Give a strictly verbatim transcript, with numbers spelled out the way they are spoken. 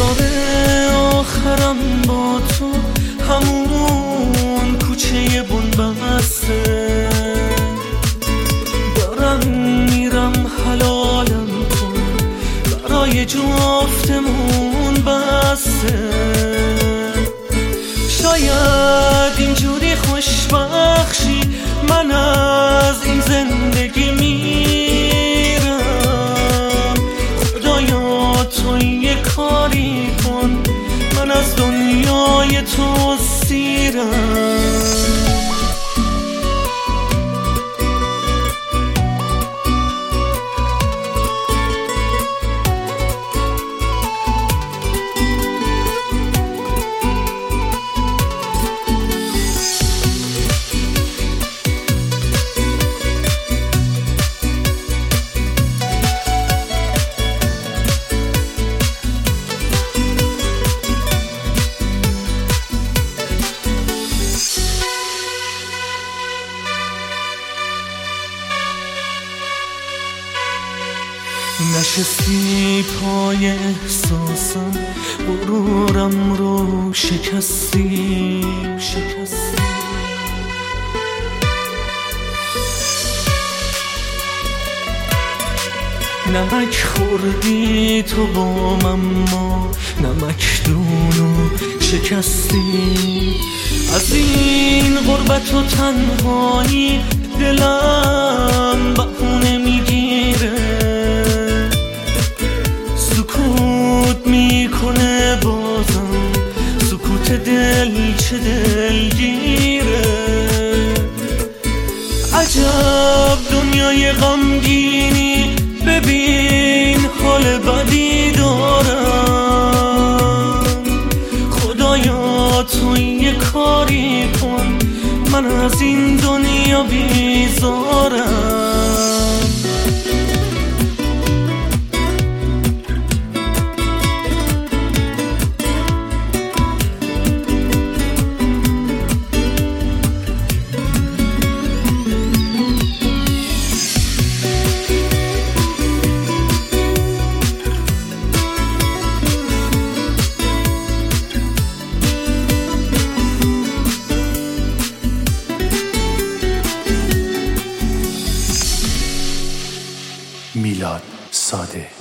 انتظار آخرم با تو همون کوچه بنبسته، دارم میرم حلالم کن برای جفتمون بسته. شاید اینجوری خوشبخشی من از این زندگی میرم. خدایا تو یه کاری کن من از دنیای تو سیرم. نشستی پای احساسم، غرورم رو شکستی شکستی. نمک خوردی تو با من، ما نمکدونو شکستی. از این غربت و تنهایی دلم بهونه میگیره، سکوت میکنه بازم، سکوت دل چه دلگیره. عجب دنیای غمگینی، ببین حال بدی دارم. خدایا تو یه کاری کن من از این دنیا بیزارم. میلاد ساده.